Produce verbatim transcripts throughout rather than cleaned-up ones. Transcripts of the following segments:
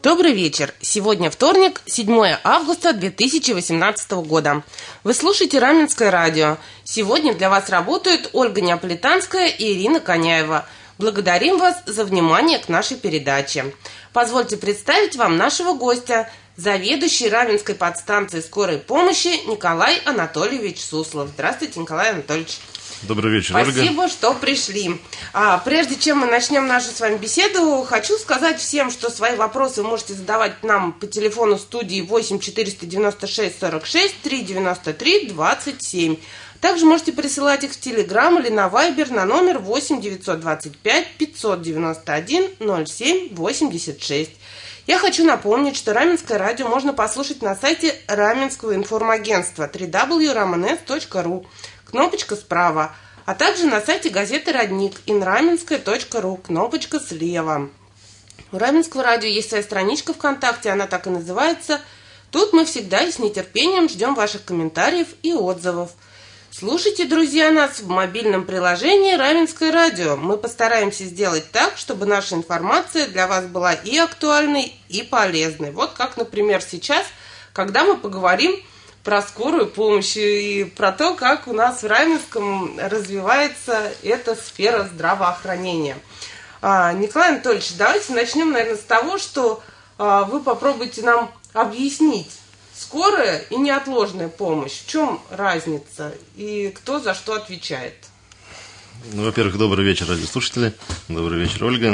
Добрый вечер. Сегодня вторник, седьмое августа две тысячи восемнадцатого года. Вы слушаете Раменское радио. Сегодня для вас работают Ольга Неаполитанская и Ирина Коняева. Благодарим вас за внимание к нашей передаче. Позвольте представить вам нашего гостя, заведующий Раменской подстанции скорой помощи Николай Анатольевич Суслов. Здравствуйте, Николай Анатольевич. Добрый вечер, Ольга. Спасибо, что пришли. А, прежде чем мы начнем нашу с вами беседу, хочу сказать всем, что свои вопросы вы можете задавать нам по телефону студии восемь четыреста девяносто шесть сорок шесть триста девяносто три двадцать семь. Также можете присылать их в Телеграм или на Вайбер на номер восемь девятьсот двадцать пять пятьсот девяносто один ноль семь восемьдесят шесть. Я хочу напомнить, что Раменское радио можно послушать на сайте Раменского информагентства дабл ю дабл ю дабл ю точка рамэнэс точка ру. Кнопочка справа, а также на сайте газеты «Родник» инраменская точка ру, кнопочка слева. У Раменского радио есть своя страничка ВКонтакте, она так и называется. Тут мы всегда и с нетерпением ждем ваших комментариев и отзывов. Слушайте, друзья, нас в мобильном приложении «Раменское радио». Мы постараемся сделать так, чтобы наша информация для вас была и актуальной, и полезной. Вот как, например, сейчас, когда мы поговорим про скорую помощь и про то, как у нас в Раменском развивается эта сфера здравоохранения. А, Николай Анатольевич, давайте начнем, наверное, с того, что а, вы попробуйте нам объяснить скорая и неотложная помощь. В чем разница и кто за что отвечает? Ну, во-первых, добрый вечер, радиослушатели. Добрый вечер, Ольга.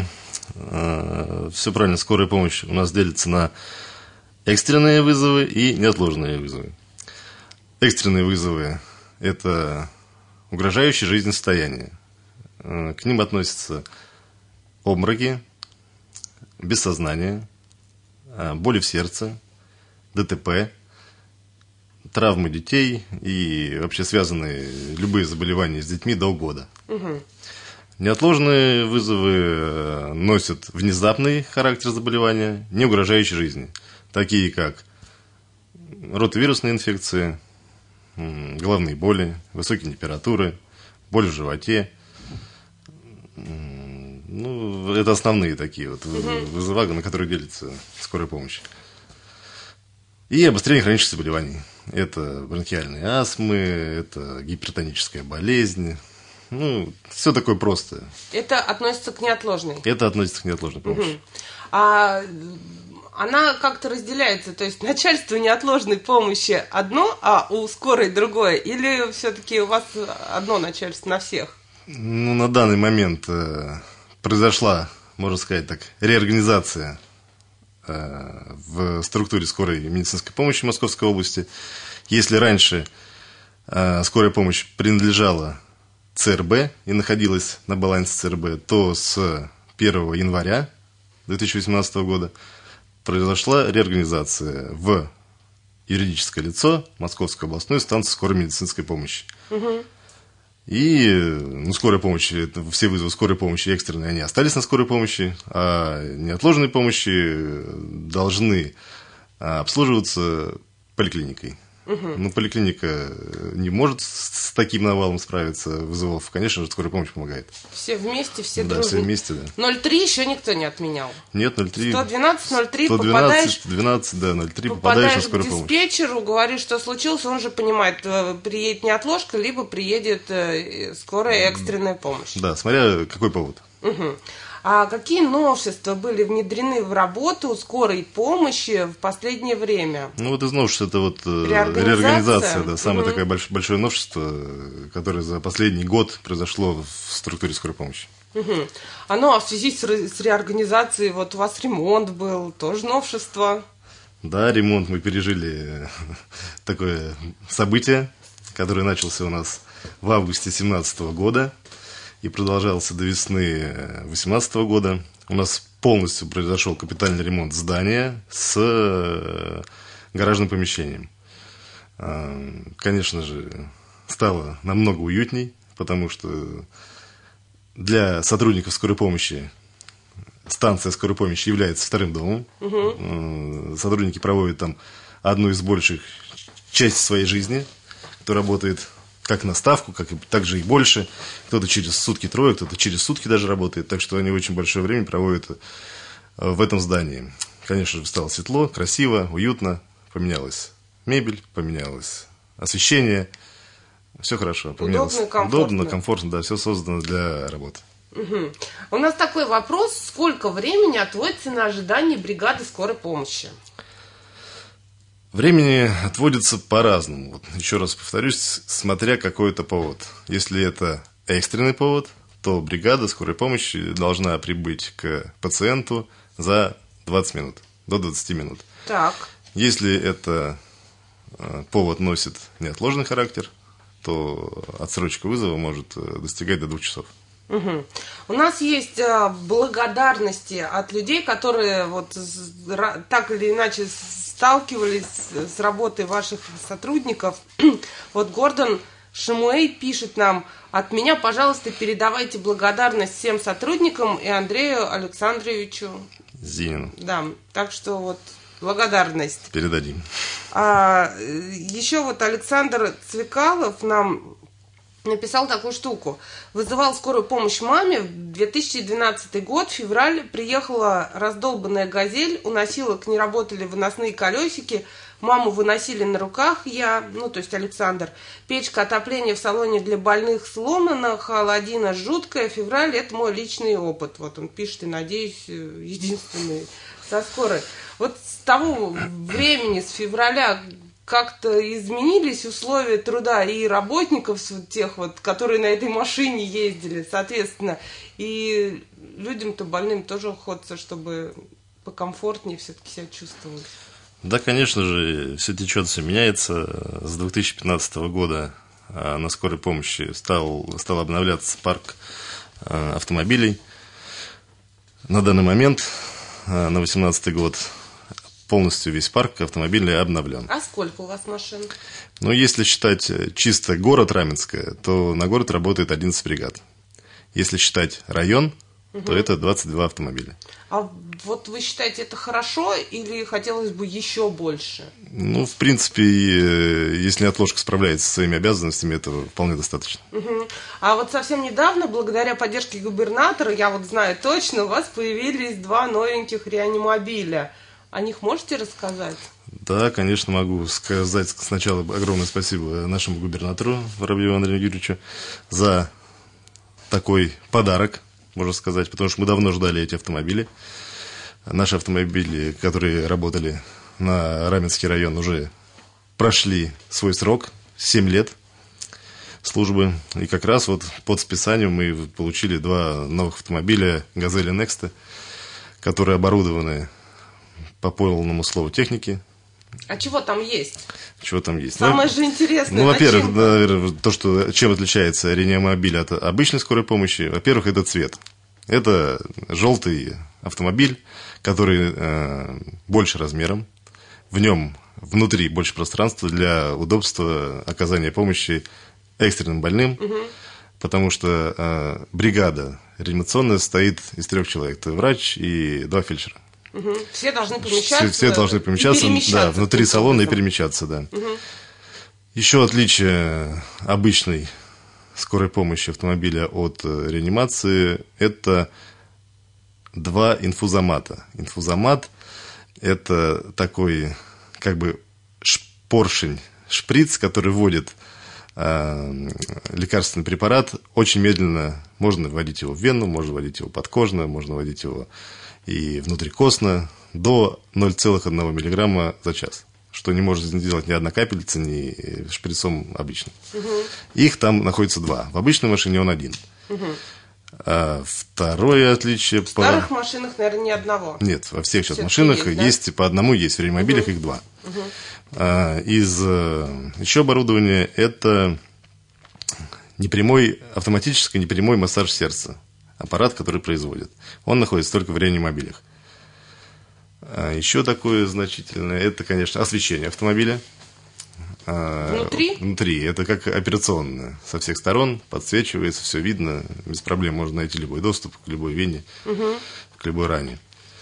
А, все правильно, скорая помощь у нас делится на экстренные вызовы и неотложные вызовы. Экстренные вызовы – это угрожающие жизни состояния. К ним относятся обмороки, бессознание, боли в сердце, ДТП, травмы детей и вообще связанные любые заболевания с детьми до года. Угу. Неотложные вызовы носят внезапный характер заболевания, не угрожающий жизни, такие как ротовирусные инфекции, головные боли, высокие температуры, боль в животе. Ну, это основные такие вот вызовы, на которые делится скорая помощь. И обострение хронических заболеваний. Это бронхиальные астмы, это гипертоническая болезнь. Ну, все такое простое. Это относится к неотложной? Это относится к неотложной помощи. Угу. А она как-то разделяется, то есть начальство неотложной помощи одно, а у скорой другое? Или все-таки у вас одно начальство на всех? Ну, на данный момент э, произошла, можно сказать так, реорганизация э, в структуре скорой медицинской помощи Московской области. Если раньше э, скорая помощь принадлежала ЦРБ и находилась на балансе ЦРБ, то с первого января две тысячи восемнадцатого года произошла реорганизация в юридическое лицо Московской областной станции скорой медицинской помощи. Угу. И ну, скорая помощь, все вызовы скорой помощи экстренные, они остались на скорой помощи, а неотложной помощи должны обслуживаться поликлиникой. Угу. Ну, поликлиника не может с таким навалом справиться вызовов. Конечно же, скорая помощь помогает. Все вместе, все да, дружно. Все вместе, да. ноль три еще никто не отменял. Нет, ноль три. сто двенадцать ноль три попадаешь... сто двенадцать, да, ноль три попадаешь на скорую помощь. Попадаешь к диспетчеру, говоришь, что случилось, он же понимает, приедет неотложка, либо приедет скорая экстренная помощь. Да, смотря какой повод. Угу. А какие новшества были внедрены в работу скорой помощи в последнее время? Ну, вот из новшеств это вот реорганизация, реорганизация да, самое угу. такое большое, большое новшество, которое за последний год произошло в структуре скорой помощи. Угу. А ну, а в связи с, с реорганизацией, вот у вас ремонт был, тоже новшество? Да, ремонт, мы пережили такое событие, которое начался у нас в августе две тысячи семнадцатого года. И продолжался до весны две тысячи восемнадцатого года. У нас полностью произошел капитальный ремонт здания с гаражным помещением. Конечно же, стало намного уютней, потому что для сотрудников скорой помощи станция скорой помощи является вторым домом. Угу. Сотрудники проводят там одну из больших частей своей жизни, кто работает как на ставку, как и, так же и больше. Кто-то через сутки трое, кто-то через сутки даже работает. Так что они очень большое время проводят в этом здании. конечно же, стало светло, красиво, уютно. Поменялась мебель, поменялось освещение. Все хорошо. Поменялось. Удобно, комфортно. Удобно, комфортно, да, все создано для работы. Угу. У нас такой вопрос. Сколько времени отводится на ожидание бригады скорой помощи? Времени отводится по-разному. Вот, еще раз повторюсь, смотря какой это повод. Если это экстренный повод, то бригада скорой помощи должна прибыть к пациенту за двадцать минут, до двадцати минут. Так. Если это э, повод носит неотложный характер, то отсрочка вызова может достигать до двух часов. Угу. У нас есть а, благодарности от людей, которые вот с, ра, так или иначе сталкивались с, с работой ваших сотрудников. Вот Гордон Шимуэй пишет нам: от меня, пожалуйста, передавайте благодарность всем сотрудникам и Андрею Александровичу Зинину. Да, так что вот благодарность. Передадим. А, еще вот Александр Цвикалов нам написал такую штуку. Вызывал скорую помощь маме в две тысячи двенадцатый год, февраль. Приехала раздолбанная «Газель», уносила, к ней работали выносные колесики. Маму выносили на руках я, ну, то есть Александр. Печка отопления в салоне для больных сломана, холодина жуткая. Февраль – это мой личный опыт. Вот он пишет, и, надеюсь, единственный со скорой. Вот с того времени, с февраля, как-то изменились условия труда и работников, тех вот, которые на этой машине ездили, соответственно, и людям-то больным тоже хочется, чтобы покомфортнее все-таки себя чувствовать. Да, конечно же, все течет, все меняется. С две тысячи пятнадцатого года на скорой помощи стал, стал обновляться парк автомобилей. На данный момент, на две тысячи восемнадцатый год, полностью весь парк автомобильный обновлен. А сколько у вас машин? Ну, если считать чисто город Раменское, то на город работает одиннадцать бригад. Если считать район, угу. то это двадцать два автомобиля. А вот вы считаете, это хорошо или хотелось бы еще больше? Ну, в принципе, если неотложка справляется со своими обязанностями, этого вполне достаточно. Угу. А вот совсем недавно, благодаря поддержке губернатора, я вот знаю точно, у вас появились два новеньких реанимобиля. О них можете рассказать? Да, конечно, могу сказать сначала огромное спасибо нашему губернатору Воробьеву Андрею Юрьевичу за такой подарок, можно сказать, потому что мы давно ждали эти автомобили. Наши автомобили, которые работали на Раменский район, уже прошли свой срок, семь лет службы. И как раз вот под списанием мы получили два новых автомобиля «Газели Некста», которые оборудованы по полному слову техники. А чего там есть? Чего там есть? Самое ну, же интересное. Ну, во-первых, наверное, то, что, чем отличается реанимобиль от обычной скорой помощи, во-первых, это цвет. Это желтый автомобиль, который э, больше размером. В нем внутри больше пространства для удобства оказания помощи экстренным больным, угу. потому что э, бригада реанимационная состоит из трех человек. Это врач и два фельдшера. Угу. Все должны помещаться. Все, все должны помещаться, да, внутри салона и перемещаться, да. Угу. Еще отличие обычной скорой помощи автомобиля от реанимации – это два инфузомата. Инфузомат – это такой, как бы, поршень, шприц, который вводит э, лекарственный препарат очень медленно. Можно вводить его в вену, можно вводить его подкожно, можно вводить его и внутрикостно до ноль целых одного миллиграмма за час, что не может сделать ни одна капельница, ни шприцом обычным. Угу. Их там находится два. В обычной машине он один. Угу. А второе отличие... В старых по... машинах, наверное, ни одного. Нет, во всех сейчас машинах есть, да? есть по одному, есть в реанимобилях угу. их два. Угу. А, из еще оборудования это непрямой, автоматический непрямой массаж сердца. Аппарат, который производит. Он находится только в реанимобилях. А еще такое значительное, это, конечно, освещение автомобиля. Внутри? Внутри. Это как операционное. Со всех сторон подсвечивается, все видно. Без проблем можно найти любой доступ к любой вене, угу. к любой ране.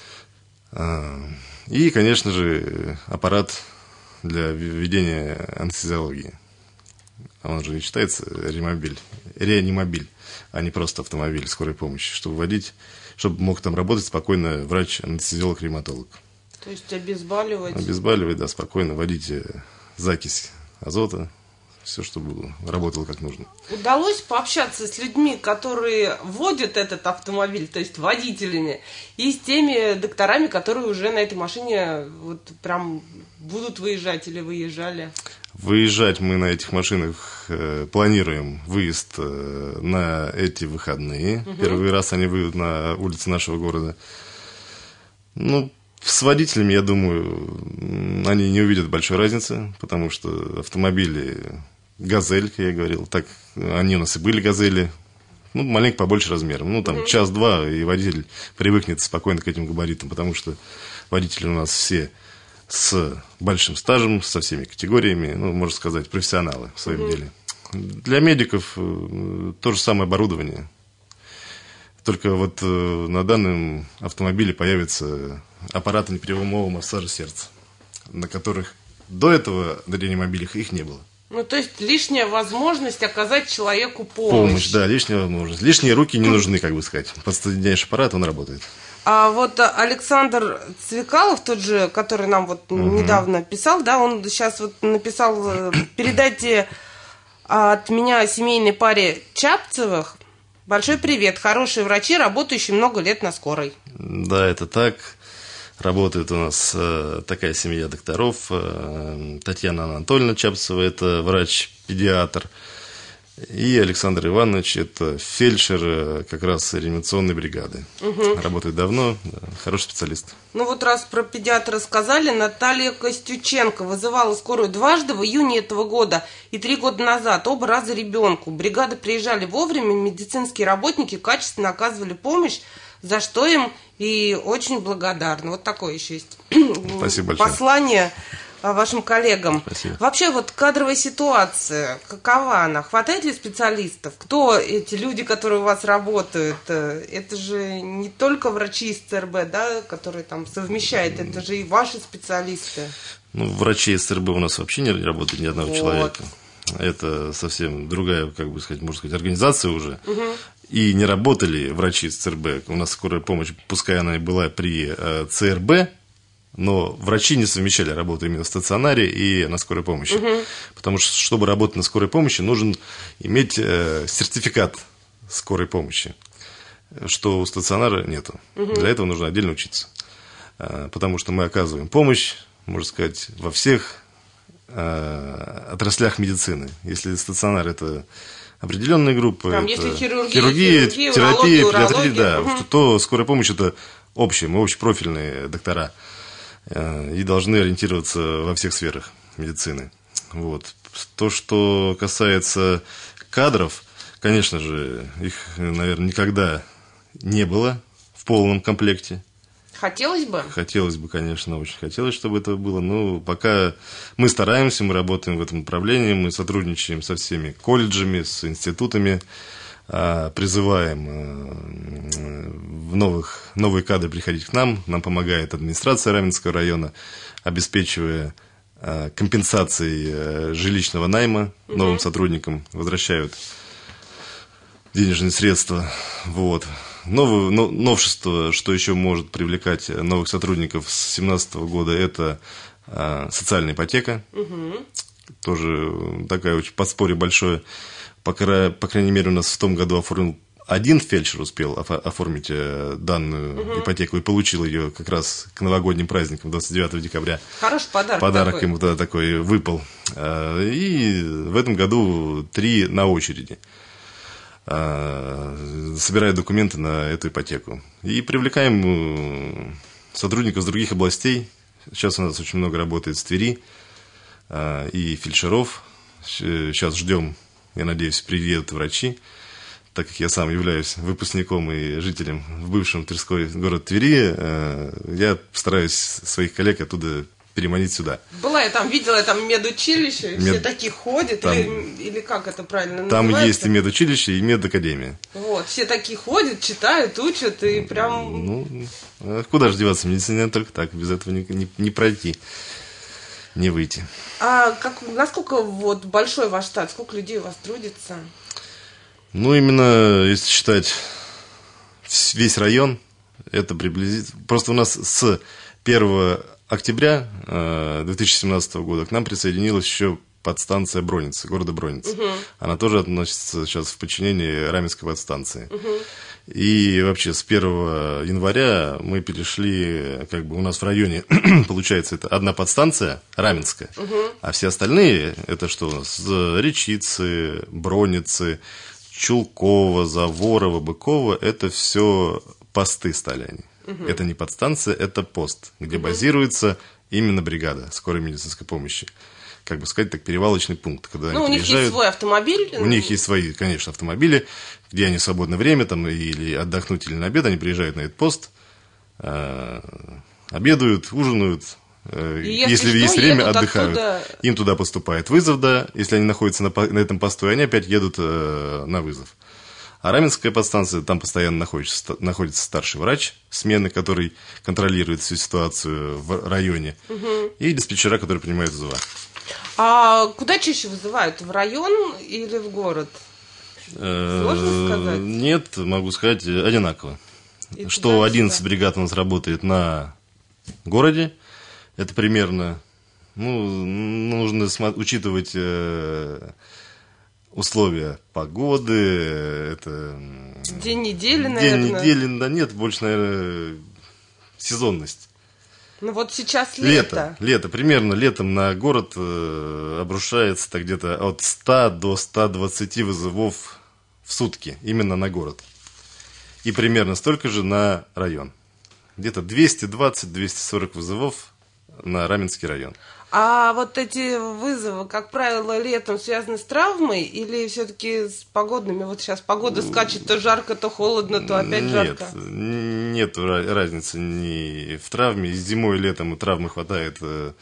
И, конечно же, аппарат для введения анестезиологии. Он же не считается реанимобиль. Реанимобиль, а не просто автомобиль скорой помощи. Чтобы водить, чтобы мог там работать спокойно врач-анестезиолог-реаниматолог. То есть обезболивать? Обезболивать, да, спокойно. Вводите закись азота. Все, чтобы работало как нужно. Удалось пообщаться с людьми, которые водят этот автомобиль, то есть водителями, и с теми докторами, которые уже на этой машине вот прям будут выезжать или выезжали? Выезжать мы на этих машинах э, планируем выезд э, на эти выходные. Угу. Первый раз они выйдут на улицы нашего города. Ну, с водителями, я думаю, они не увидят большой разницы, потому что автомобили... «Газель», как я говорил, так они у нас и были «Газели», ну, маленько побольше размером, ну, там, mm-hmm. час-два, и водитель привыкнет спокойно к этим габаритам, потому что водители у нас все с большим стажем, со всеми категориями, ну, можно сказать, профессионалы в своем mm-hmm. деле. Для медиков то же самое оборудование, только вот на данном автомобиле появятся аппараты непрямого массажа сердца, на которых до этого на реанимобилях их не было. Ну, то есть лишняя возможность оказать человеку помощь. Помощь, да, лишняя возможность. Лишние руки не нужны, как бы сказать. Подсоединяешь аппарат, он работает. А вот Александр Цвикалов, тот же, который нам вот угу. недавно писал, да, он сейчас вот написал: передайте от меня семейной паре Чапцевых большой привет. Хорошие врачи, работающие много лет на скорой. Да, это так. Работает у нас э, такая семья докторов. Э, Татьяна Анатольевна Чапцева, это врач-педиатр. И Александр Иванович, это фельдшер э, как раз реанимационной бригады. Угу. Работает давно, да, хороший специалист. Ну вот раз про педиатра сказали, Наталья Костюченко вызывала скорую дважды в июне этого года и три года назад, оба раза ребенку. Бригады приезжали вовремя, медицинские работники качественно оказывали помощь, за что им и очень благодарна. Вот такое еще есть Спасибо большое. Послание вашим коллегам. Спасибо. Вообще вот кадровая ситуация, какова она? Хватает ли специалистов? Кто эти люди, которые у вас работают? Это же не только врачи из ЦРБ, да, которые там совмещают, это же и ваши специалисты. Ну, врачи из ЦРБ у нас вообще не работает ни одного вот. человека. Это совсем другая, как бы сказать, можно сказать, организация уже. Угу. И не работали врачи из ЦРБ. У нас скорая помощь, пускай она и была при э, ЦРБ, но врачи не совмещали работу именно в стационаре и на скорой помощи. Угу. Потому что, чтобы работать на скорой помощи, нужен иметь э, сертификат скорой помощи, что у стационара нету. Угу. Для этого нужно отдельно учиться. Э, потому что мы оказываем помощь, можно сказать, во всех э, отраслях медицины. Если стационар – это определенные группы, там, это если хирургия, хирургия, хирургия терапия, урология, педиатрия, да, угу. то скорая помощь – это общие, мы общепрофильные доктора и должны ориентироваться во всех сферах медицины. Вот. То, что касается кадров, конечно же, их, наверное, никогда не было в полном комплекте. Хотелось бы? Хотелось бы, конечно, очень хотелось, чтобы это было. Но пока мы стараемся, мы работаем в этом направлении, мы сотрудничаем со всеми колледжами, с институтами, призываем в новых, новые кадры приходить к нам. Нам помогает администрация Раменского района, обеспечивая компенсацией жилищного найма новым сотрудникам, возвращают денежные средства. Вот. Новое, но, новшество, что еще может привлекать новых сотрудников с две тысячи семнадцатого года, это а, социальная ипотека. Угу. Тоже такая очень подспорье большое. По, по крайней мере, у нас в том году оформил один фельдшер успел оформить данную угу. ипотеку и получил ее как раз к новогодним праздникам, двадцать девятого декабря. Хороший подарок. Подарок такой. ему тогда такой выпал. И в этом году три на очереди собирают документы на эту ипотеку. И привлекаем сотрудников с других областей. Сейчас у нас очень много работает с Твери и фельдшеров. Сейчас ждем, я надеюсь, приедут врачи. Так как я сам являюсь выпускником и жителем в бывшем Тверской город Твери, я стараюсь своих коллег оттуда переманить сюда. Была я там, видела я там медучилище, Мед... все такие ходят, там... или, или как это правильно там называется? Там есть и медучилище, и медакадемия. Вот, все такие ходят, читают, учат, и прям... Ну, куда же деваться, медицине только так, без этого не, не, не пройти, не выйти. А как, насколько вот большой ваш штат, сколько людей у вас трудится? Ну, именно, если считать весь район, это приблизительно... Просто у нас с первого октября две тысячи семнадцатого года к нам присоединилась еще подстанция Броницы, города Броницы. Угу. Она тоже относится сейчас в подчинении Раменской подстанции. Угу. И вообще с первого января мы перешли, как бы у нас в районе, получается, это одна подстанция, Раменская, угу. а все остальные, это что у нас, Речицы, Броницы, Чулкова, Заворова, Быкова, это все посты стали они. Угу. Это не подстанция, это пост, где угу. базируется именно бригада скорой медицинской помощи. Как бы сказать, так, перевалочный пункт. Когда ну, они у них есть свой автомобиль. У них есть свои, конечно, автомобили, где они в свободное время, там, или отдохнуть, или на обед, они приезжают на этот пост, э, обедают, ужинают, э, если, если что, есть время, отдыхают. Оттуда... Им туда поступает вызов, да, если они находятся на, на этом посту, и они опять едут э, на вызов. А Раменская подстанция, там постоянно находится, находится старший врач смены, который контролирует всю ситуацию в районе, угу. и диспетчера, которые принимают вызова. А куда чаще вызывают? В район или в город? Сложно сказать? Нет, могу сказать, одинаково. И что одиннадцать бригад у нас работает на городе, это примерно, ну, нужно учитывать э, условия погоды, это... День недели, наверное. День недели, да нет, больше, наверное, сезонность. Ну вот сейчас лето. Лето, лето. Примерно летом на город э, обрушается так где-то от ста до ста двадцати вызовов в сутки. Именно на город. И примерно столько же на район. Где-то двести двадцать - двести сорок вызовов на Раменский район. А вот эти вызовы, как правило, летом связаны с травмой или все-таки с погодными? Вот сейчас погода скачет, то жарко, то холодно, то опять жарко. Нет, нет разницы ни в травме. Зимой и летом травмы хватает.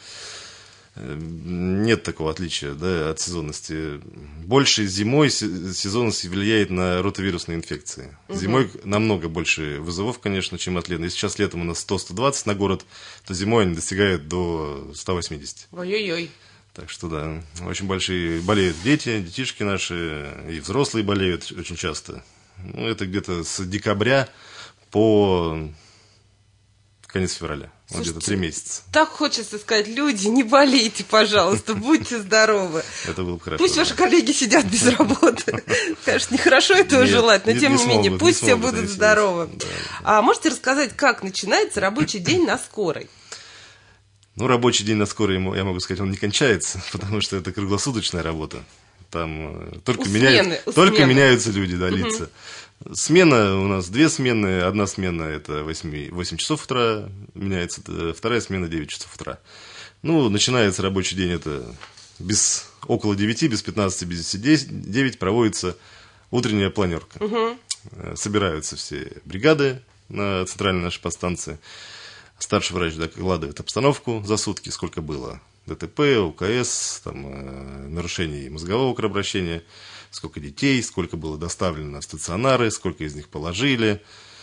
Нет такого отличия, да, от сезонности. Больше зимой сезонность влияет на ротавирусные инфекции. Угу. Зимой намного больше вызовов, конечно, чем от лета. Если сейчас летом у нас сто - сто двадцать на город, то зимой они достигают до ста восьмидесяти. Ой-ой-ой. Так что да, очень большие болеют дети, детишки наши, и взрослые болеют очень часто. Ну, это где-то с декабря по конец февраля. Слушайте, где-то три месяца. Так хочется сказать, люди, не болейте, пожалуйста, будьте здоровы. Это было бы хорошо. Пусть ваши коллеги сидят без работы. Конечно, нехорошо этого желать, но тем не менее, пусть все будут здоровы. А можете рассказать, как начинается рабочий день на скорой? Ну, рабочий день на скорой, я могу сказать, он не кончается, потому что это круглосуточная работа. Там только, меняют, только меняются люди, да, лица. Угу. Смена у нас две смены. Одна смена это восемь часов утра меняется, вторая смена девять часов утра. Ну, начинается рабочий день, это без, около девяти, без пятнадцати, без десяти, девять проводится утренняя планерка. Угу. Собираются все бригады на центральной нашей подстанции. Старший врач докладывает обстановку за сутки, сколько было ДТП, УКС, там, э, нарушений мозгового кровообращения, сколько детей, сколько было доставлено в стационары, сколько из них положили,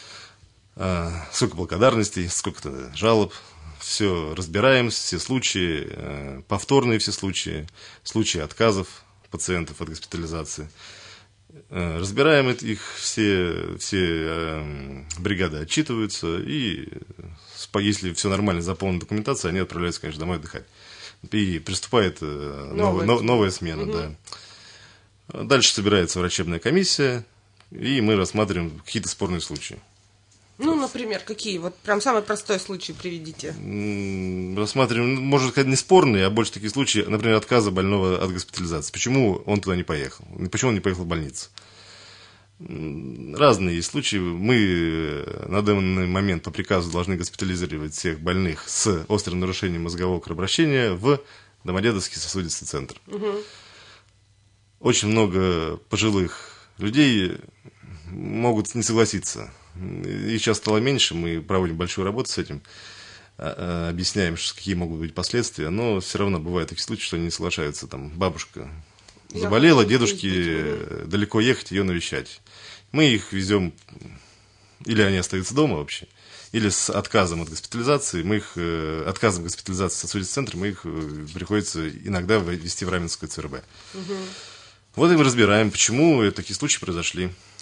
э, сколько благодарностей, сколько жалоб. Все разбираем, все случаи, э, повторные все случаи, случаи отказов пациентов от госпитализации. Э, разбираем их, все, все э, бригады отчитываются, и если все нормально, заполнена документация, они отправляются, конечно, домой отдыхать. И приступает э, новая, новая, новая смена. Угу. Да. Дальше собирается врачебная комиссия, и мы рассматриваем какие-то спорные случаи. Ну, например, какие? Вот прям самый простой случай приведите. Рассматриваем, можно сказать, не спорные, а больше такие случаи, например, отказа больного от госпитализации. Почему он туда не поехал? Почему он не поехал в больницу? Разные есть случаи. Мы на данный момент по приказу должны госпитализировать всех больных с острым нарушением мозгового кровообращения в Домодедовский сосудистый центр. Угу. Очень много пожилых людей могут не согласиться. Их сейчас стало меньше, мы проводим большую работу с этим, объясняем, какие могут быть последствия, но все равно бывают такие случаи, что они не соглашаются. Там бабушка заболела, дедушке далеко ехать, ее навещать. Мы их везем, или они остаются дома вообще, или с отказом от госпитализации, мы их, отказом госпитализации в сосудистый центр, мы их приходится иногда везти в Раменскую ЦРБ. Угу. Вот и мы разбираем, почему такие случаи произошли.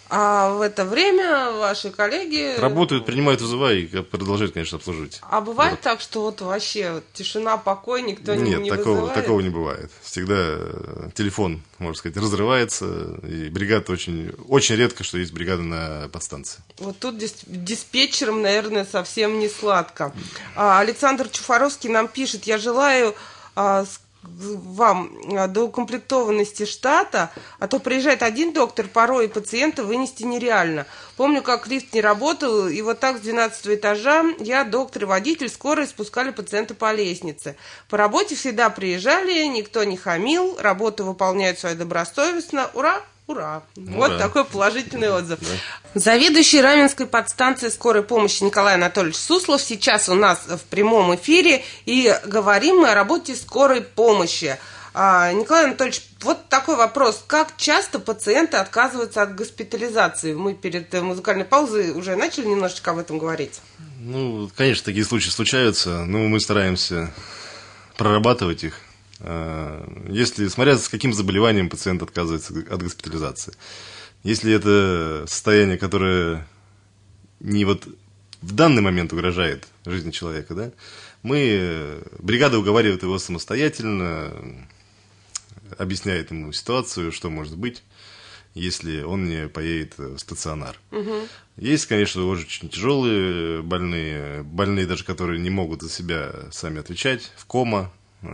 А в это время ваши коллеги... Работают, принимают вызова и продолжают, конечно, обслуживать. А бывает город. Так, что вот вообще вот, тишина, покой, никто Нет, не, не такого, вызывает? Нет, такого не бывает. Всегда телефон, можно сказать, разрывается, и бригада очень, очень редко, что есть бригада на подстанции. Вот тут дис- диспетчерам, наверное, совсем не сладко. А, Александр Чуфаровский нам пишет: я желаю а, с- вам доукомплектованности штата, а то приезжает один доктор, порой пациента вынести нереально. Помню, как лифт не работал, и вот так с двенадцатого этажа я, доктор и водитель скорой спускали пациента по лестнице. По работе всегда приезжали, никто не хамил, работу выполняют свою добросовестно. Ура! Ура! Ура! Вот такой положительный отзыв. Да. Заведующий Раменской подстанции скорой помощи Николай Анатольевич Суслов сейчас у нас в прямом эфире, и говорим мы о работе скорой помощи. А, Николай Анатольевич, вот такой вопрос. Как часто пациенты отказываются от госпитализации? Мы перед музыкальной паузой уже начали немножечко об этом говорить. Ну, конечно, такие случаи случаются, но мы стараемся прорабатывать их. Если, смотря с каким заболеванием пациент отказывается от госпитализации. Если это состояние, которое не вот в данный момент угрожает жизни человека, да, мы, бригада уговаривает его самостоятельно, объясняет ему ситуацию, что может быть, если он не поедет в стационар. Угу. Есть, конечно, очень тяжелые больные, больные даже, которые не могут за себя сами отвечать, в кома,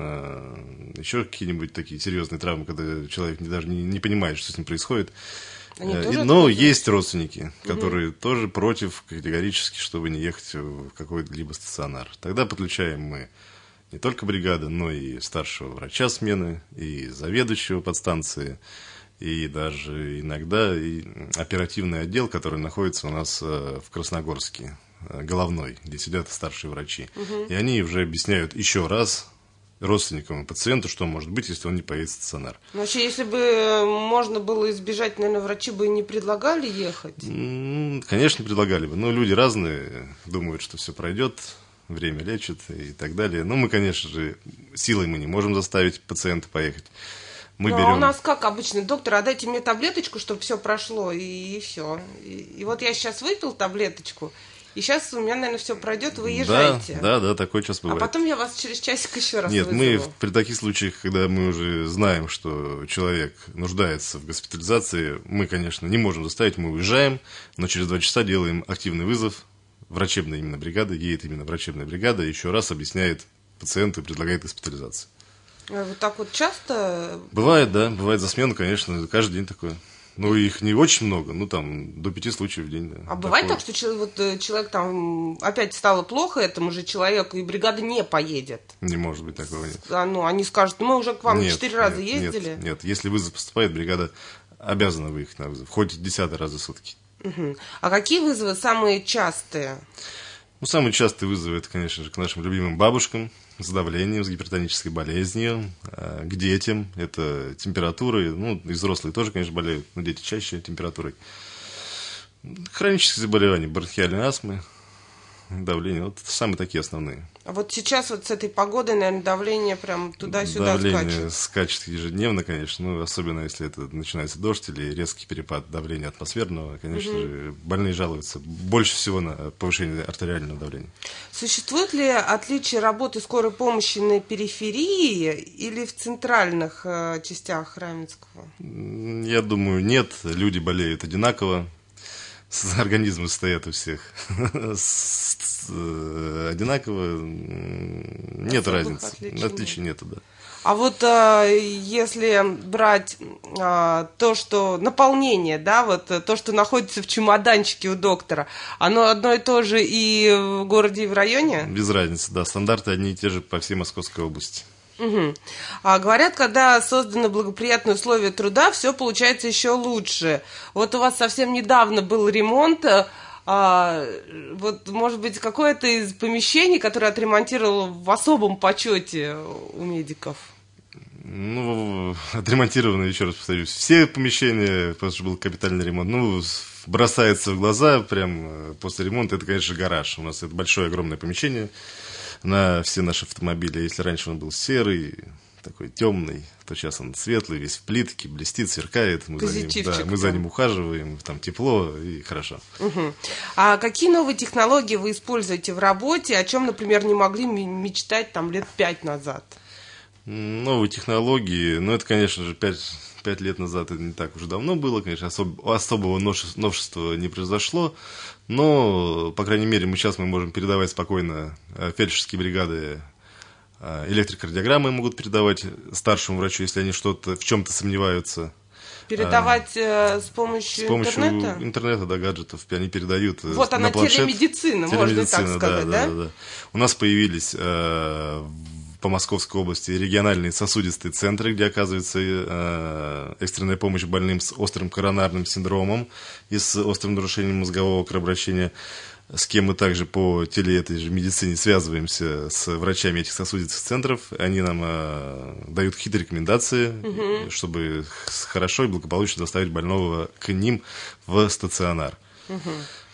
еще какие-нибудь такие серьезные травмы, когда человек даже не, не понимает, что с ним происходит. И, но есть родственники, которые угу. тоже против категорически, чтобы не ехать в какой-либо стационар. Тогда подключаем мы не только бригаду, но и старшего врача смены, и заведующего подстанции, и даже иногда и оперативный отдел, который находится у нас в Красногорске, головной, где сидят старшие врачи. Угу. И они уже объясняют еще раз родственникам и пациенту, что может быть, если он не поедет в стационар. Вообще, если бы можно было избежать, наверное, врачи бы не предлагали ехать? Конечно, предлагали бы. Но люди разные, думают, что все пройдет, время лечит и так далее. Но мы, конечно же, силой мы не можем заставить пациента поехать. Мы ну, берем... а у нас как обычно, доктор, а дайте мне таблеточку, чтобы все прошло, и, и все. И, и вот я сейчас выпил таблеточку, и сейчас у меня, наверное, все пройдет, вы езжаете. Да, да, да, такой час бывает. А потом я вас через часик еще раз Нет, вызову. мы при таких случаях, когда мы уже знаем, что человек нуждается в госпитализации, мы, конечно, не можем заставить, мы уезжаем, но через два часа делаем активный вызов. Врачебная именно бригада, едет именно врачебная бригада, еще раз объясняет пациенту и предлагает госпитализацию. А вот так вот часто? Бывает, да, бывает за смену, конечно, каждый день такое. Ну, их не очень много, ну, там, до пяти случаев в день, да. А бывает так, что человек, вот, человек там опять стало плохо этому же человеку, и бригада не поедет? Не может быть такого, нет. А, ну, они скажут, мы уже к вам нет, четыре раза нет, ездили. Нет, нет, если вызов поступает, бригада обязана выехать на вызов, хоть десятый раз за сутки. Угу. А какие вызовы самые частые? Ну, самые частые вызовы, это, конечно же, к нашим любимым бабушкам с давлением, с гипертонической болезнью, к детям, это температурой, ну, и взрослые тоже, конечно, болеют, но дети чаще температурой. Хронические заболевания, бронхиальной астмы, давление, вот самые такие основные. А вот сейчас вот с этой погодой, наверное, давление прям туда-сюда давление скачет. скачет ежедневно, конечно, ну, особенно если это начинается дождь или резкий перепад давления атмосферного, конечно угу. же, больные жалуются больше всего на повышение артериального давления. Существует ли отличие работы скорой помощи на периферии или в центральных э, частях Раменского? Я думаю, нет, люди болеют одинаково. Организмы стоят у всех одинаково, нет разницы, отличий, отличий нету, да. А вот э, если брать э, то, что наполнение, да, вот то, что находится в чемоданчике у доктора, оно одно и то же и в городе, и в районе? Без разницы, да, стандарты одни и те же по всей Московской области. Угу. А говорят, когда созданы благоприятные условия труда, все получается еще лучше. Вот у вас совсем недавно был ремонт. А, вот, может быть, какое-то из помещений, которое отремонтировало в особом почете у медиков? Ну, отремонтировано, еще раз повторюсь, все помещения, потому что был капитальный ремонт. Ну, бросается в глаза прям после ремонта, это, конечно, гараж. У нас это большое, огромное помещение на все наши автомобили. Если раньше он был серый, такой темный, то сейчас он светлый, весь в плитке, блестит, сверкает. Мы, за ним, да, мы за ним ухаживаем, там тепло и хорошо. Угу. А какие новые технологии вы используете в работе, о чем, например, не могли мечтать там лет пять назад? Новые технологии, ну, это, конечно же, пять, пять лет назад, это не так уже давно было, конечно, особ, особого новшества не произошло, но, по крайней мере, мы сейчас мы можем передавать спокойно фельдшерские бригады, электрокардиограммы могут передавать старшему врачу, если они что-то в чем-то сомневаются. Передавать а, с помощью, с помощью интернета? интернета, да, гаджетов, они передают вот на она, планшет. телемедицина, телемедицина, можно так сказать, да? да? Да, да, да. У нас появились э, по Московской области региональные сосудистые центры, где оказывается э, экстренная помощь больным с острым коронарным синдромом и с острым нарушением мозгового кровообращения, с кем мы также по теле этой же медицине связываемся с врачами этих сосудистых центров. Они нам э, дают какие-то рекомендации, угу. чтобы хорошо и благополучно доставить больного к ним в стационар. Угу.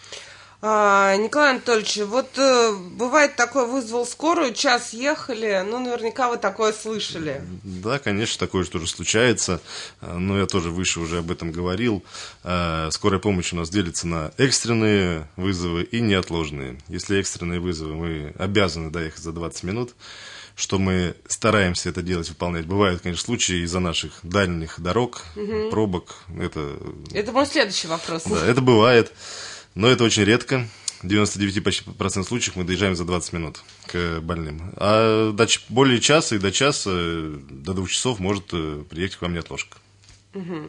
А, Николай Анатольевич, вот э, бывает такое, вызвал скорую, час ехали, ну, наверняка вы такое слышали. Да, конечно, такое же тоже случается, но я тоже выше уже об этом говорил. Скорая помощь у нас делится на экстренные вызовы и неотложные. Если экстренные вызовы, мы обязаны доехать за двадцать минут, что мы стараемся это делать, выполнять. Бывают, конечно, случаи из-за наших дальних дорог, угу. пробок. Это... это мой следующий вопрос. Да, это бывает. Но это очень редко. В девяноста девяти процентах случаев мы доезжаем за двадцать минут к больным. А до более часа и до часа, до двух часов может приехать к вам неотложка. Угу.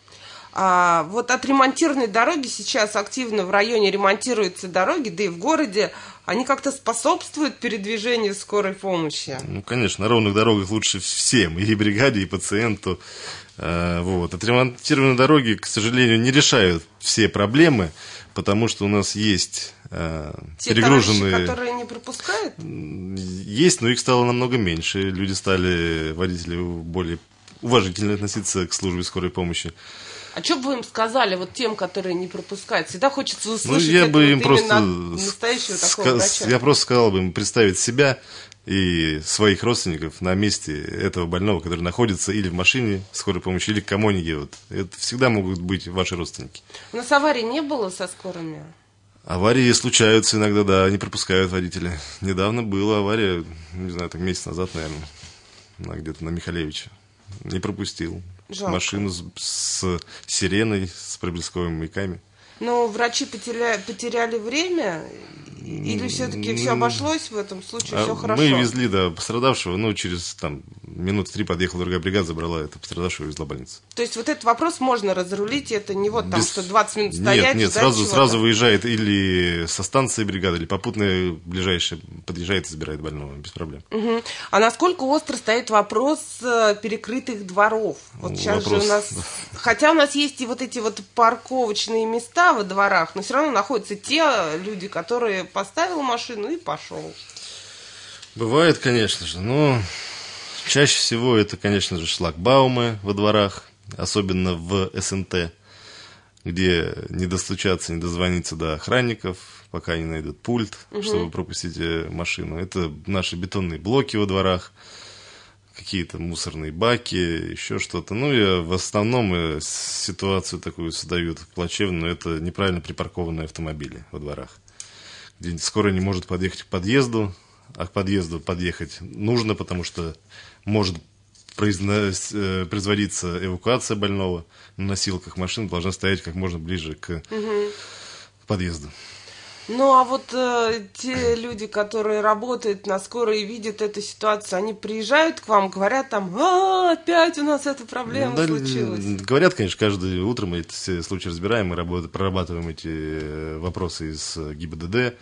А вот отремонтированные дороги сейчас активно в районе ремонтируются дороги, да и в городе. Они как-то способствуют передвижению скорой помощи? Ну, конечно, на ровных дорогах лучше всем, и бригаде, и пациенту. Вот. Отремонтированные дороги, к сожалению, не решают все проблемы, потому что у нас есть э, те перегруженные... товарищи, которые не пропускают? Есть, но их стало намного меньше. Люди стали, водители, более уважительно относиться к службе скорой помощи. А что бы вы им сказали, вот тем, которые не пропускают? Всегда хочется услышать ну, я это бы вот им просто настоящего такого ска- врача. Я просто сказал бы им представить себя и своих родственников на месте этого больного, который находится или в машине скорой помощи, или к кому они едут. Это всегда могут быть ваши родственники. У нас аварий не было со скорыми? Аварии случаются иногда, да, не пропускают водители. Недавно была авария, не знаю, так месяц назад, наверное, где-то на Михалевича. Не пропустил. Жалко. Машину с, с сиреной, с проблесковыми маяками. Но врачи потеряли, потеряли время? Или все-таки все обошлось в этом случае, все хорошо? Мы везли, да, пострадавшего, ну, через там минуты три подъехала другая бригада, забрала это пострадавшего и везла в больницу. То есть вот этот вопрос можно разрулить, это не вот там, Без... что двадцать минут стоять, Нет, нет, ждать сразу, чего-то. сразу выезжает или со станции бригада, или попутная ближайшая подъезжает и забирает больного, без проблем. Угу. А насколько остро стоит вопрос перекрытых дворов? Вот сейчас вопрос... же у нас... Хотя у нас есть и вот эти вот парковочные места во дворах, но все равно находятся те люди, которые поставил машину и пошел. Бывает, конечно же, но чаще всего это, конечно же, шлагбаумы во дворах, особенно в СНТ, где не достучаться, не дозвониться до охранников, пока не найдут пульт, угу. чтобы пропустить машину. Это наши бетонные блоки во дворах, какие-то мусорные баки, еще что-то. Ну, и в основном ситуацию такую создают плачевную, но это неправильно припаркованные автомобили во дворах, где скорая не может подъехать к подъезду, а к подъезду подъехать нужно, потому что может произно- производиться эвакуация больного на носилках. Машина должна стоять как можно ближе к угу. подъезду. Ну, а вот э, те люди, которые работают на скорой и видят эту ситуацию, они приезжают к вам, говорят там, а, опять у нас эта проблема ну, да, случилась. Говорят, конечно, каждое утро мы эти все случаи разбираем, мы работаем, прорабатываем эти вопросы из ГИБДД,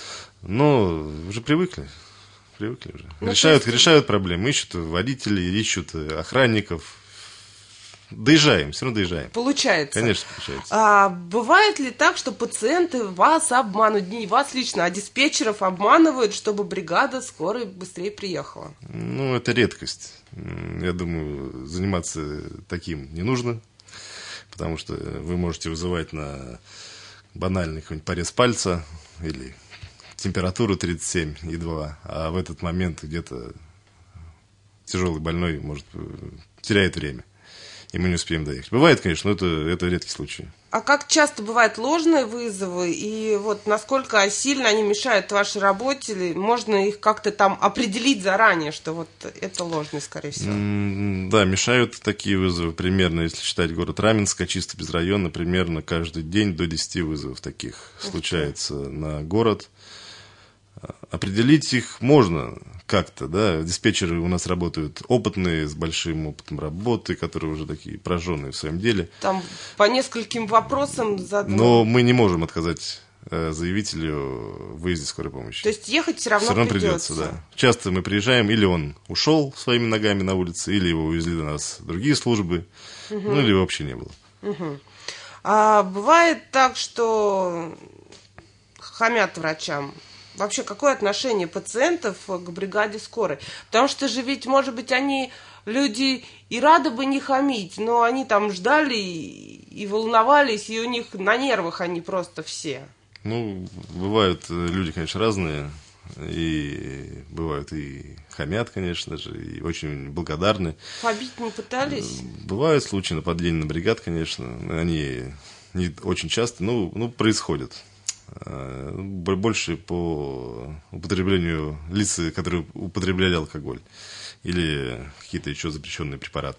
но уже привыкли, привыкли уже. Ну, решают, есть... решают проблемы, ищут водителей, ищут охранников. Доезжаем, все равно доезжаем. Получается. Конечно, получается. А бывает ли так, что пациенты вас обманывают, не вас лично, а диспетчеров обманывают, чтобы бригада скорой быстрее приехала? Ну, это редкость. Я думаю, заниматься таким не нужно, потому что вы можете вызывать на банальный какой-нибудь порез пальца или температуру тридцать семь и два, а в этот момент где-то тяжелый больной может теряет время, и мы не успеем доехать. Бывает, конечно, но это, это редкий случай. А как часто бывают ложные вызовы, и вот насколько сильно они мешают вашей работе, или можно их как-то там определить заранее, что вот это ложный, скорее всего? Mm, да, мешают такие вызовы примерно, если считать город Раменск, а чисто без района, примерно каждый день до десяти вызовов таких случается на город. Определить их можно как-то, да, диспетчеры у нас работают опытные, с большим опытом работы, которые уже такие прожженные в своем деле. Там по нескольким вопросам задумать. Но мы не можем отказать э, заявителю в выезде скорой помощи. То есть ехать все равно, все равно придется. придется, да. Часто мы приезжаем, или он ушел своими ногами на улице, или его увезли до нас другие службы, угу. ну или его вообще не было. Угу. А бывает так, что хамят врачам? Вообще, какое отношение пациентов к бригаде скорой? Потому что же ведь, может быть, они, люди и рады бы не хамить, но они там ждали и, и волновались, и у них на нервах они просто все. Ну, бывают люди, конечно, разные, и бывают и хамят, конечно же, и очень благодарны. Побить не пытались? Бывают случаи нападения на бригад, конечно, они не очень часто, ну, ну происходят. Больше по употреблению лиц, которые употребляли алкоголь или какие-то еще запрещенные препараты.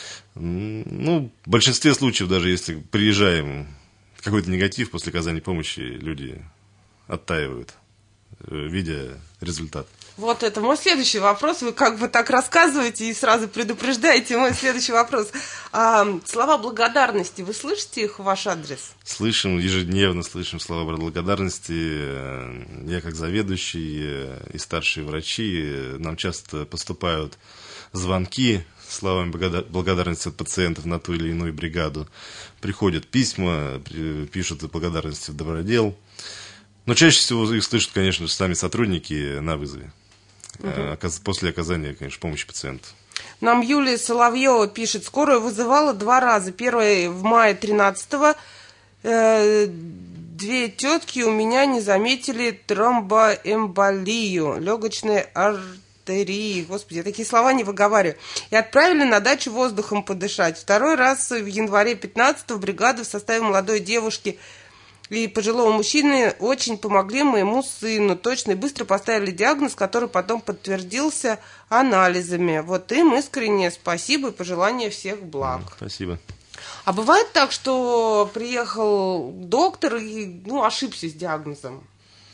Ну, в большинстве случаев, даже если приезжаем, какой-то негатив после оказания помощи, люди оттаивают, видя результат. Вот это мой следующий вопрос. Вы как бы так рассказываете и сразу предупреждаете мой следующий вопрос. А, слова благодарности, вы слышите их в ваш адрес? Слышим, ежедневно слышим слова благодарности. Я как заведующий и старшие врачи, нам часто поступают звонки с словами благодарности от пациентов на ту или иную бригаду. Приходят письма, пишут благодарности в добродел. Но чаще всего их слышат, конечно, сами сотрудники на вызове. Угу. После оказания, конечно, помощи пациенту. Нам Юлия Соловьева пишет: скорую вызывала два раза. Первое в мае тринадцатого. Э, две тетки у меня не заметили тромбоэмболию легочной артерии. Господи, я такие слова не выговариваю. И отправили на дачу воздухом подышать. Второй раз в январе пятнадцатого бригада в составе молодой девушки и пожилого мужчины очень помогли моему сыну. Точно и быстро поставили диагноз, который потом подтвердился анализами. Вот им искреннее спасибо и пожелание всех благ. Спасибо. А бывает так, что приехал доктор и ну, ошибся с диагнозом?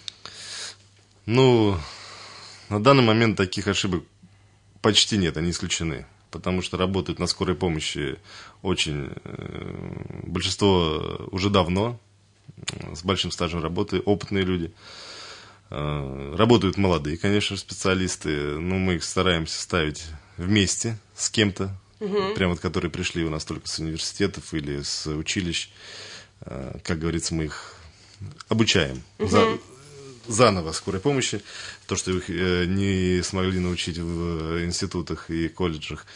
Ну, на данный момент таких ошибок почти нет, они исключены. Потому что работают на скорой помощи очень... Большинство уже давно, с большим стажем работы, опытные люди. Работают молодые, конечно, специалисты, но мы их стараемся ставить вместе с кем-то, угу. прям вот которые пришли у нас только с университетов или с училищ. Как говорится, мы их обучаем угу. за, заново скорой помощи. То, что их не смогли научить в институтах и колледжах.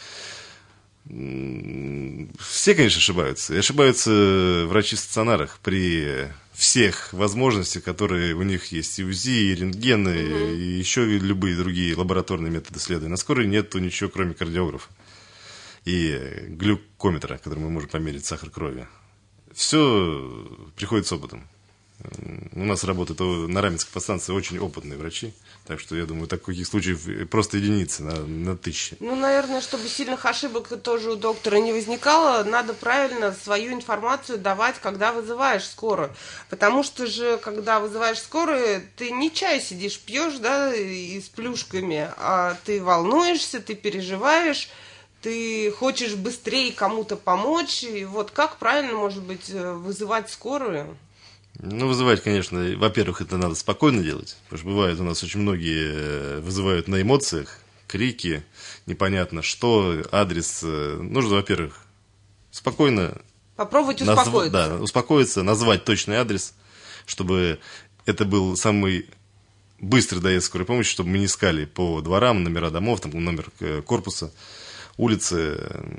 Все, конечно, ошибаются. И ошибаются врачи в стационарах при всех возможностях, которые у них есть, и УЗИ, и рентгены, угу. и еще любые другие лабораторные методы исследования. На скорой нету ничего, кроме кардиографа и глюкометра, которым мы можем померить сахар крови. Все приходит с опытом. У нас работают на Раменской подстанции очень опытные врачи, так что, я думаю, таких случаев просто единицы на, на тысячи. Ну, наверное, чтобы сильных ошибок тоже у доктора не возникало, надо правильно свою информацию давать, когда вызываешь скорую. Потому что же, когда вызываешь скорую, ты не чай сидишь, пьешь, да, и с плюшками, а ты волнуешься, ты переживаешь, ты хочешь быстрее кому-то помочь. И вот как правильно, может быть, вызывать скорую? Ну, вызывать, конечно, во-первых, это надо спокойно делать, потому что бывает у нас очень многие вызывают на эмоциях, крики, непонятно что, адрес. Нужно, во-первых, спокойно... Попробовать назв... успокоиться. Да, успокоиться, назвать точный адрес, чтобы это был самый быстрый доезд скорой помощи, чтобы мы не искали по дворам, номера домов, там, номер корпуса, улицы,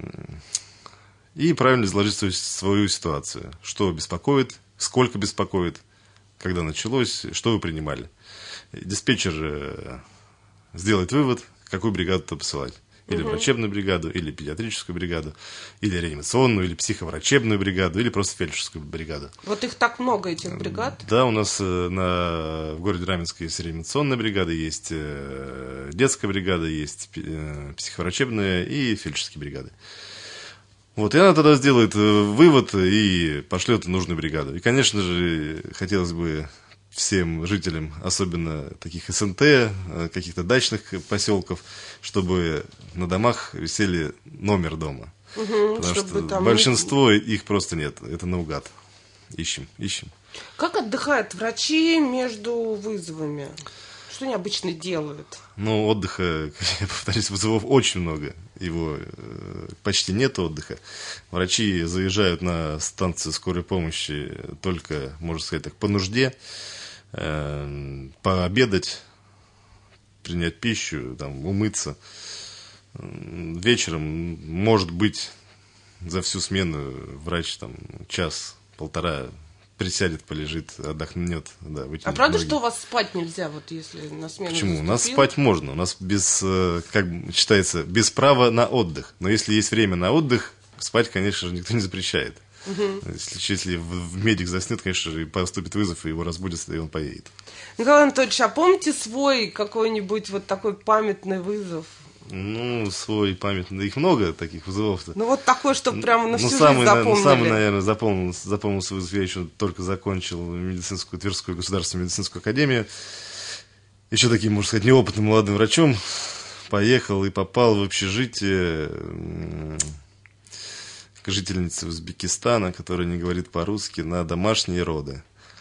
и правильно изложить свою, свою ситуацию, что беспокоит, сколько беспокоит, когда началось, что вы принимали. Диспетчер сделает вывод, какую бригаду посылать. Или угу. врачебную бригаду, или педиатрическую бригаду, или реанимационную, или психоврачебную бригаду, или просто фельдшерскую бригаду. Вот их так много, этих бригад? Да, у нас на, в городе Раменске есть реанимационная бригада, есть детская бригада, есть психоврачебная и фельдшерские бригады. Вот, и она тогда сделает вывод и пошлет нужную бригаду. И, конечно же, хотелось бы всем жителям, особенно таких СНТ, каких-то дачных поселков, чтобы на домах висели номер дома. Угу, потому что там... большинство их просто нет. Это наугад. Ищем, ищем. Как отдыхают врачи между вызовами? Что они обычно делают? Ну, отдыха, я повторюсь, вызовов очень много. Его э, почти нет отдыха. Врачи заезжают на станцию скорой помощи только, можно сказать так, по нужде. Э, пообедать, принять пищу, там, умыться. Вечером, может быть, за всю смену врач там час-полтора присядет, полежит, отдохнет. Да, а правда, ноги. Что у вас спать нельзя, вот если на смену Почему? заступил? У нас спать можно. У нас без, как считается, без права на отдых. Но если есть время на отдых, спать, конечно же, никто не запрещает. Угу. Если, если в медик заснет, конечно же, поступит вызов, и его разбудят, и он поедет. Николай Анатольевич, а помните свой какой-нибудь вот такой памятный вызов? Ну, свой памятный, их много таких вызовов-то. Ну, вот такой, что прямо на всю ну, самый, жизнь запомнили. Ну, самый, наверное, запомнился, запомнился вызов. Я еще только закончил медицинскую, Тверскую государственную медицинскую академию. Еще таким, можно сказать, неопытным молодым врачом. Поехал и попал в общежитие к жительнице Узбекистана, которая не говорит по-русски, на домашние роды.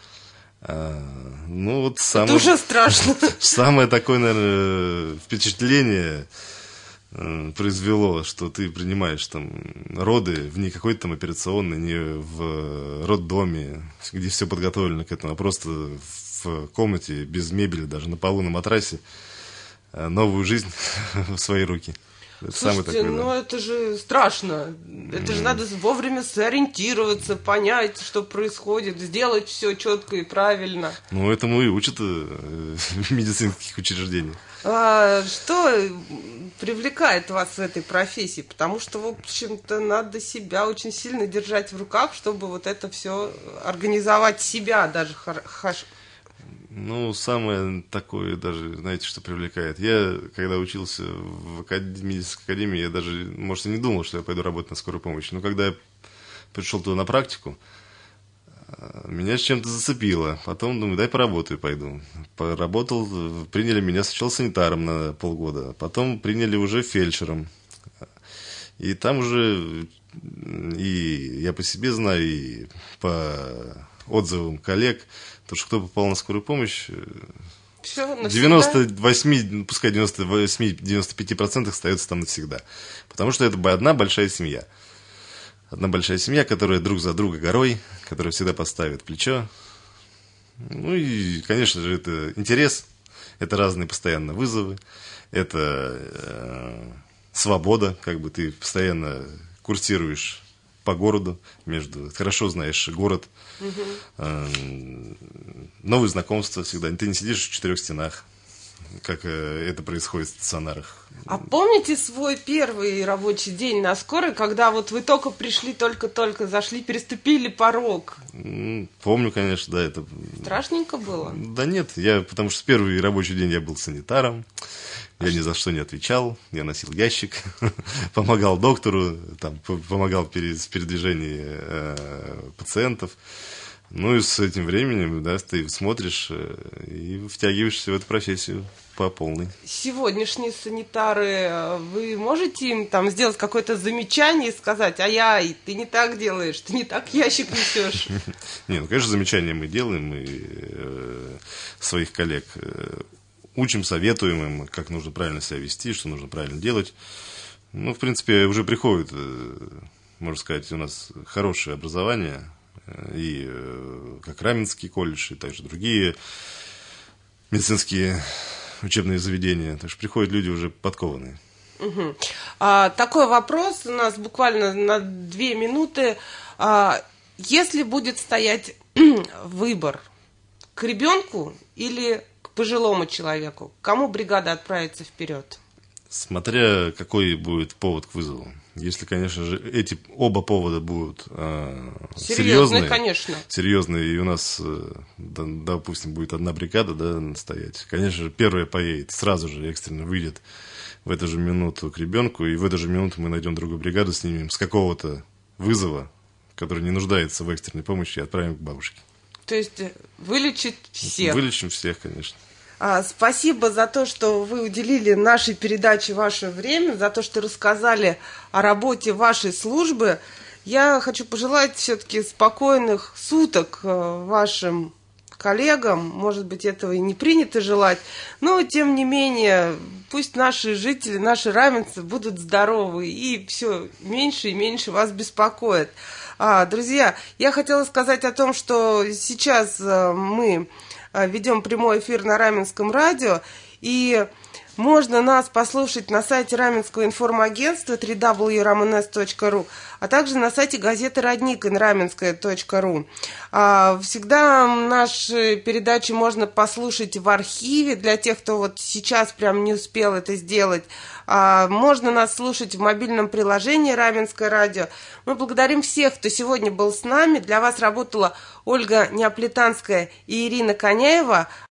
А, ну, вот самое, это уже страшно. Самое такое, наверное, впечатление э, произвело, что ты принимаешь там роды в не какой-то там операционной, не в роддоме, где все подготовлено к этому, а просто в комнате, без мебели, даже на полу, на матрасе, новую жизнь в свои руки. Это Слушайте, такой, ну да. Это же страшно. Это mm. же надо вовремя сориентироваться, понять, что происходит, сделать все четко и правильно. Ну, этому и учат в медицинских учреждениях. А, что привлекает вас в этой профессии? Потому что, в общем-то, надо себя очень сильно держать в руках, чтобы вот это все организовать себя даже хорошо. Ну, самое такое даже, знаете, что привлекает. Я, когда учился в академии, медицинской академии, я даже, может, и не думал, что я пойду работать на скорой помощи. Но когда я пришел туда на практику, меня с чем-то зацепило. Потом думаю, дай поработаю, пойду. Поработал, приняли меня сначала санитаром на полгода, потом приняли уже фельдшером. И там уже, и я по себе знаю, и по отзывам коллег, потому что кто попал на скорую помощь, девяносто восемь, пускай девяносто восемь - девяносто пять процентов остается там навсегда. Потому что это одна большая семья. Одна большая семья, которая друг за друга горой, которая всегда поставит плечо. Ну и, конечно же, это интерес, это разные постоянно вызовы, это э, свобода, как бы ты постоянно курсируешь по городу, между, хорошо знаешь город, угу. э, новые знакомства всегда. Ты не сидишь в четырех стенах, как э, это происходит в стационарах. А помните свой первый рабочий день на скорой, когда вот вы только пришли, только-только зашли, переступили порог? Помню, конечно, да. Это... Страшненько было? Да нет, я, потому что в первый рабочий день я был санитаром. Я ни за что не отвечал, я носил ящик, помогал доктору, там, помогал в передвижении э, пациентов. Ну и с этим временем, да, ты смотришь э, и втягиваешься в эту профессию по полной. Сегодняшние санитары, вы можете им там сделать какое-то замечание и сказать: ай-яй, ты не так делаешь, ты не так ящик несешь? Не, ну, конечно, замечания мы делаем, мы э, своих коллег э, учим, советуем им, как нужно правильно себя вести, что нужно правильно делать. Ну, в принципе, уже приходит, можно сказать, у нас хорошее образование, и как Раменский колледж, и также другие медицинские учебные заведения. Так что приходят люди уже подкованные. Угу. А, такой вопрос у нас буквально на две минуты. А, если будет стоять выбор к ребенку или пожилому человеку, кому бригада отправится вперед? Смотря какой будет повод к вызову. Если, конечно же, эти оба повода будут э, серьезные, конечно. серьезные, и у нас, э, да, допустим, будет одна бригада, да, стоять, конечно же, первая поедет, сразу же экстренно выйдет в эту же минуту к ребенку, и в эту же минуту мы найдем другую бригаду, снимем с какого-то вызова, который не нуждается в экстренной помощи, и отправим к бабушке. То есть вылечить всех? Вылечим всех, конечно. Спасибо за то, что вы уделили нашей передаче ваше время, за то, что рассказали о работе вашей службы. Я хочу пожелать все-таки спокойных суток вашим коллегам. Может быть, этого и не принято желать, но, тем не менее, пусть наши жители, наши раменцы будут здоровы и все меньше и меньше вас беспокоит. А, друзья, я хотела сказать о том, что сейчас мы ведем прямой эфир на Раменском радио, и можно нас послушать на сайте Раменского информагентства дабл ю дабл ю дабл ю точка рамэнэс точка ру, а также на сайте газеты «Родник» эн раменская точка ру. Всегда наши передачи можно послушать в архиве для тех, кто вот сейчас прям не успел это сделать. Можно нас слушать в мобильном приложении «Раменское радио». Мы благодарим всех, кто сегодня был с нами. Для вас работала Ольга Неаполитанская и Ирина Коняева.